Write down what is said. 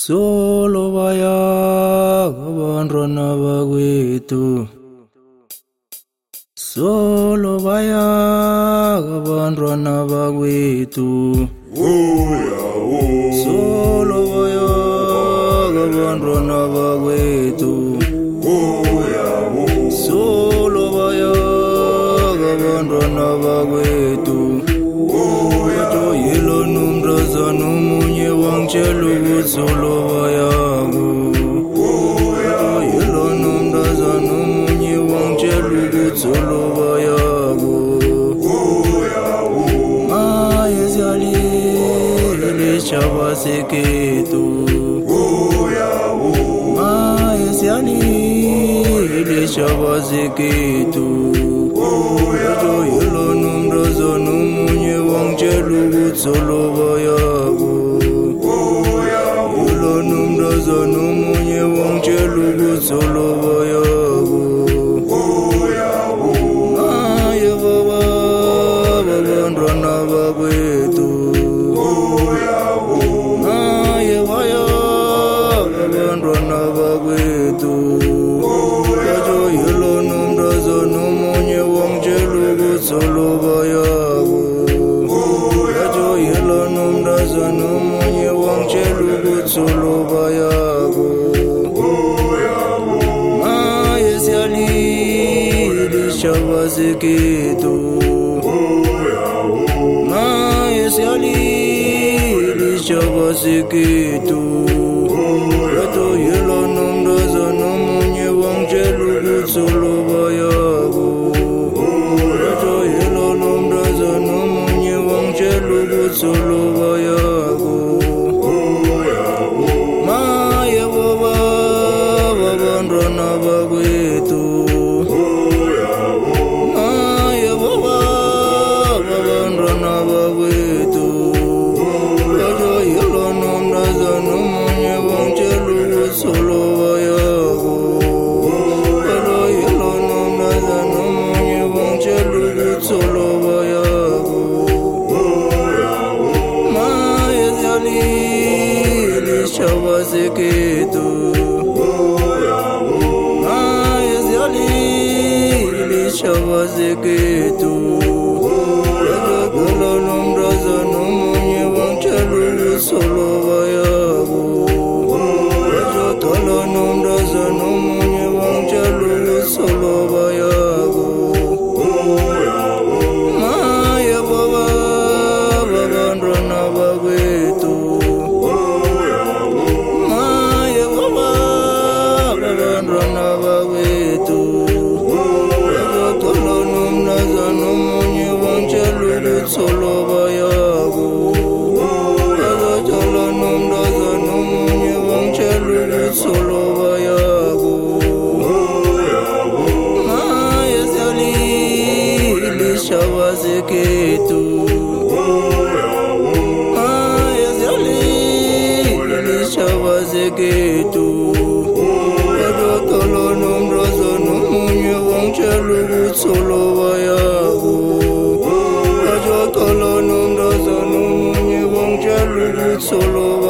Solo vaya abantwana bakwethu, solo vaya abantwana bakwethu, solo vaya abantwana bakwethu, solo vaya abantwana bakwethu. Yelo numrazana omunye wangitshela ukuthi solo vayako. Yelo numrazana omunye wangitshela ukuthi solo vayako. Maye siyalile isitjhaba sekhethu, maye siyalile isitjhaba sekhethu. Yelo numrazana omunye wangitshela ukuthi solo vayako. Yelo numrazana omunye wangitshela ukuthi solo vayako. Maye baba babantwana bakwethu, maye vaya babantwana bakwethu. Yelo numrazana omunye wangitshela ukuthi solo vayako. Yelo numrazana omunye wangitshela ukuthi solo vayako. Maye siyalile isitjhaba sekhethu, maye siyalile isitjhaba sekhethu. Yelo numrazana omunye wangitshela ukuthi solo vayako. Yelo numrazana omunye wangitshela ukuthi solo vayako. Maye baba babantwana bakwethu, maye baba babantwana bakwethu. Yelo numrazana omunye wangitshela ukuthi solo vayako. Yelo numrazana omunye wangitshela ukuthi solo vayako. Maye siyalile isitjhaba sekhethu, maye siyalile isitjhaba sekhethu. Yelo numrazana omunye wangitshela ukuthi solo vayako. Yelo numrazana omunye wangitshela ukuthi solo vayako. Maye baba babantwana bakwethu, maye baba babantwana bakwethu. Yelo numrazana omunye wangitshela ukuthi solo vayako. Yelo numrazana omunye wangitshela ukuthi solo vayako. Maye siyalile isitjhaba sekhethu, maye siyalile isitjhaba sekhethu. Yelo numrazana omunye wangitshela ukuthi solo vayako. Yelo numrazana omunye wangitshela ukuthi solo